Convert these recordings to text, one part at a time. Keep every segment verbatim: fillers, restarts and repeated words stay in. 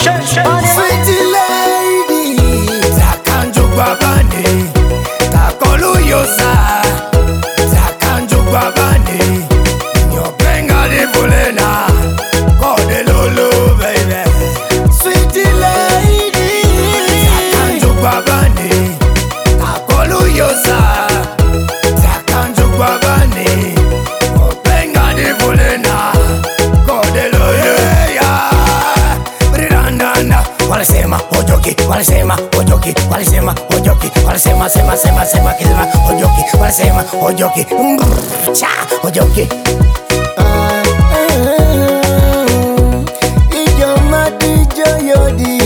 Sweet lady, takanjo babane, takolu yosa, takanjo babane, nyopenga de volena, kode lolo baby. Sweet lady, takanjo babane, takolu yosa, takanjo babane, nyopenga de volena, kode lolo. Walisema hojoki, walisema hojoki, walisema hojoki, walisema sema sema sema kisema hojoki, walisema hojoki, cha hojoki. Ijo mati jo yodi,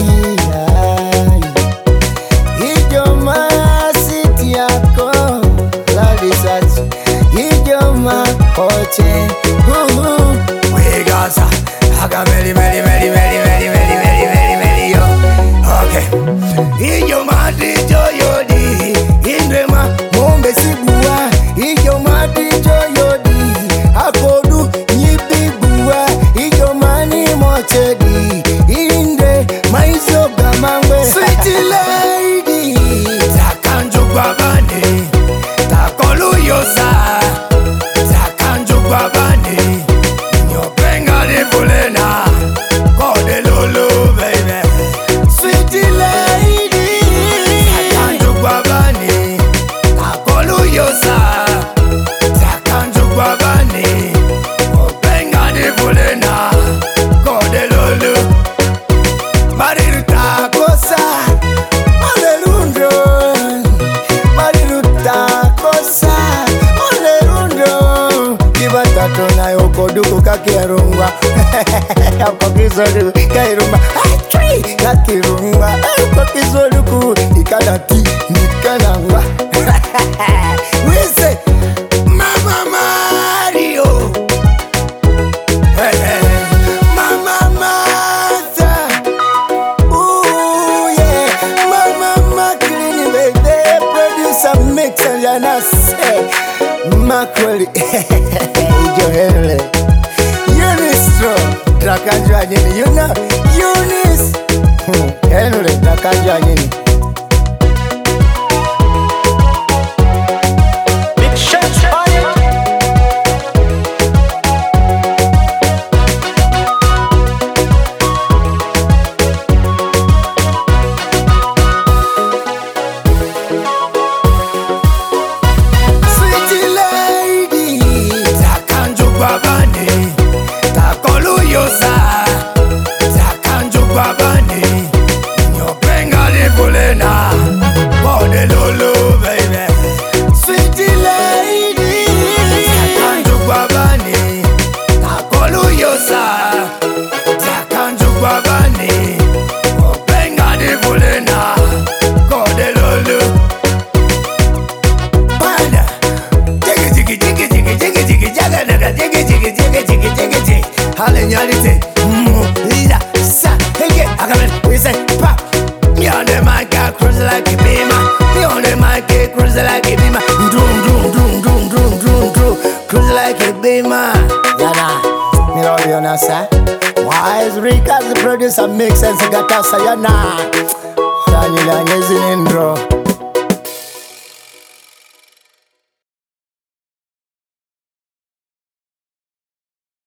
ijo ma siti yako, ladi sachi, ijo ma oche. We gaza, aga meli meli meli meli meli meli meli meli meli yo. Okay. Ijo mati jo yodi, indema mombe sibua. Ijo mati jo yodi, akodu nyipi bua. Ijo mani mochedi, inde maizo gamangwe. Sweet lady, takanjo babane, takolu yosa, takanjo babane, nyopenga de volena, kode lolo baby. Sweet lady, takanjo babane, takolu yosa, takanjo babane, nyopenga de volena, kode lolo. Mariruta kosa, olerundo, mariruta kosa, olerundo. Kibatato na yokoduku kakirunga, yakokizodu kairunga, atri kakirunga, yakokizoduku ikadati nikanangwa. We say, Mama Mario, hey, hey. Mama Martha, ooh yeah, Mama Maclean, baby, producer mix and yana say, Macaulay, Joel, Eunice, Drakanjo Anyini, you know, Eunice, Henry, Drakanjo Anyini. Babane, takolu yosa, takanjo babane, nyopenga de volena, kode lolo baby. Sweet lady, takanjo babane, takolu yosa, takanjo babane, nyopenga de volena, kode lolo. Panda, jiggy jiggy jiggy jiggy jiggy jiggy jaga jaga jiggy jiggy jiggy jiggy jiggy jiggy. Hallelujah, mo lida sa hege agamen we say pop. Me on the mic, I cruise like a beamer. Me on the mic, I cruise like a beamer. Doom doom doom doom doom doom doom. Cruise like a beamer. Yana, me on the other side. Wise Rick as the producer makes sense. Got us, yana. Yana, yana, yana, yana,